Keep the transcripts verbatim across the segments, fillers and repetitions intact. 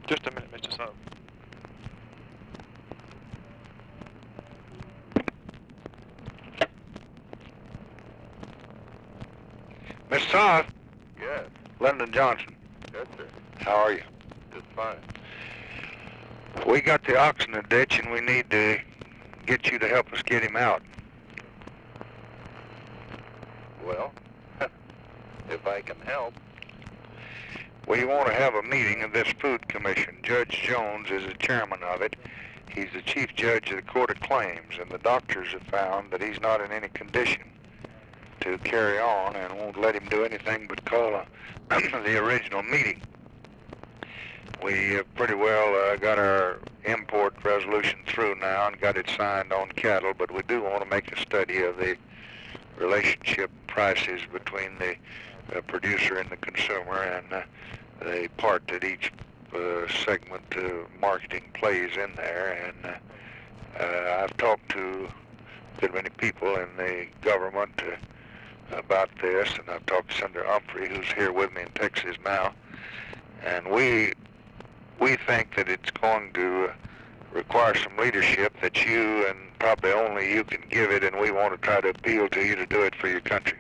Just a minute, Mister Sub. Miss South? Yes. Lyndon Johnson. Yes, sir. How are you? Just fine. We got the ox in the ditch and we need to get you to help us get him out. Well, if I can help. We want to have a meeting of this food commission. Judge Jones is the chairman of it. He's the chief judge of the Court of Claims, and the doctors have found that he's not in any condition to carry on and won't let him do anything but call a, the original meeting. We uh, pretty well uh, got our import resolution through now and got it signed on cattle, but we do want to make a study of the relationship prices between the uh, producer and the consumer and uh, the part that each uh, segment uh, marketing plays in there. And uh, uh, I've talked to a good many people in the government uh, about this, and I've talked to Senator Humphrey, who's here with me in Texas now, and we we think that it's going to require some leadership that you and probably only you can give it, and we want to try to appeal to you to do it for your country.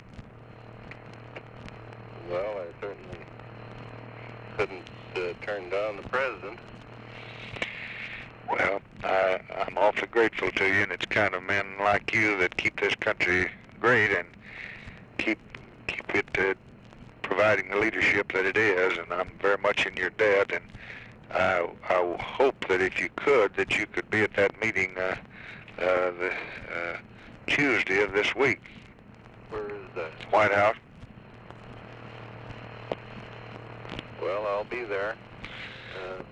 Well, I certainly couldn't uh, turn down the president. Well, I, I'm awfully grateful to you, and it's kind of men like you that keep this country great and keep keep it uh, providing the leadership that it is, and I'm very much in your debt, and I, I hope that if you could, that you could be at that meeting uh, uh, the uh, Tuesday of this week. Where is that? White House. Well, I'll be there. Uh,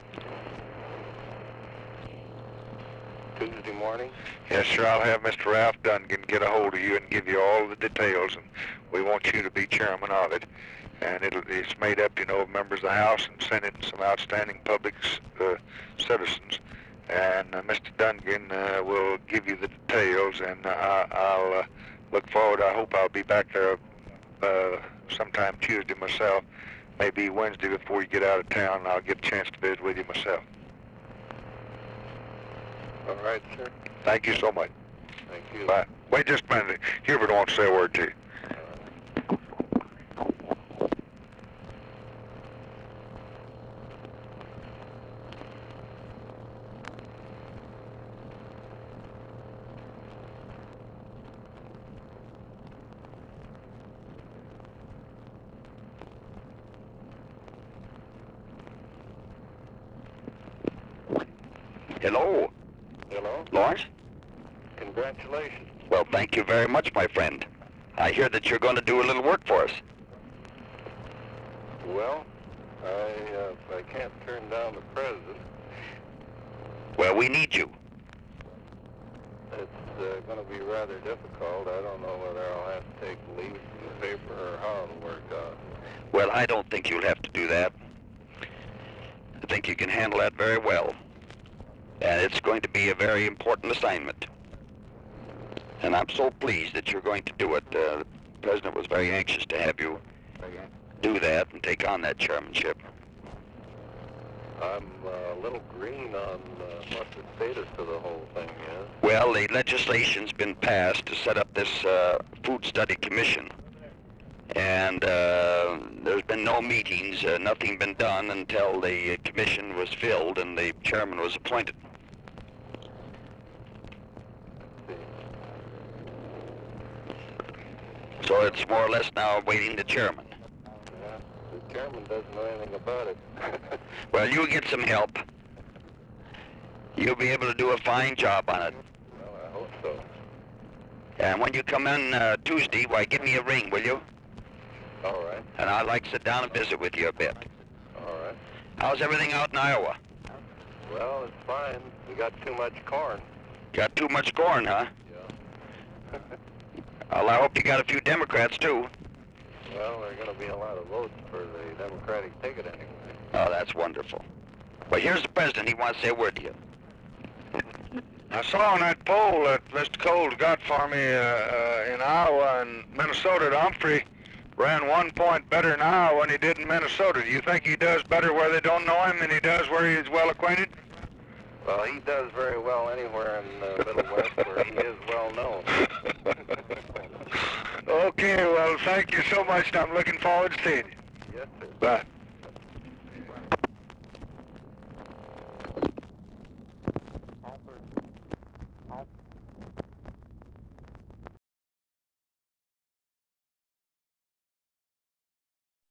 Tuesday morning? Yes, sir. I'll have Mister Ralph Duncan get a hold of you and give you all the details, and we want you to be chairman of it. And it'll, it's made up, you know, of members of the House and Senate and some outstanding public uh, citizens. And uh, Mister Duncan uh, will give you the details, and uh, I'll uh, look forward. I hope I'll be back there uh, sometime Tuesday myself, maybe Wednesday before you get out of town, and I'll get a chance to visit with you myself. All right, sir. Thank you so much. Thank you. Bye. Wait just a minute. Hubert wants to say a word to you. Hello, Hello? Lawrence? Congratulations. Well, thank you very much, my friend. I hear that you're going to do a little work for us. Well, I, uh, I can't turn down the president. Well, we need you. It's uh, going to be rather difficult. I don't know whether I'll have to take leave from the paper or how it'll work out. Well, I don't think you'll have to do that. I think you can handle that very well. And it's going to be a very important assignment. And I'm so pleased that you're going to do it. Uh, the President was very anxious to have you do that and take on that chairmanship. I'm uh, a little green on uh, what the status of the whole thing is. Well, the legislation's been passed to set up this uh, Food Study Commission. And uh, there's been no meetings, uh, nothing been done until the commission was filled and the chairman was appointed. So it's more or less now awaiting the chairman. Yeah, the chairman doesn't know anything about it. Well, you get some help. You'll be able to do a fine job on it. Well, I hope so. And when you come in uh, Tuesday, why, give me a ring, will you? All right. And I'd like to sit down and visit with you a bit. All right. How's everything out in Iowa? Well, it's fine. We got too much corn. Got too much corn, huh? Yeah. Well, I hope you got a few Democrats, too. Well, there are going to be a lot of votes for the Democratic ticket anyway. Oh, that's wonderful. Well, here's the president. He wants to say a word to you. I saw on that poll that Mister Coles got for me uh, uh, in Iowa and Minnesota that Humphrey ran one point better in Iowa than he did in Minnesota. Do you think he does better where they don't know him than he does where he's well acquainted? Well, he does very well anywhere in the Middle West where he is well known. Okay, well, thank you so much. I'm looking forward to seeing you. Yes, sir. Bye.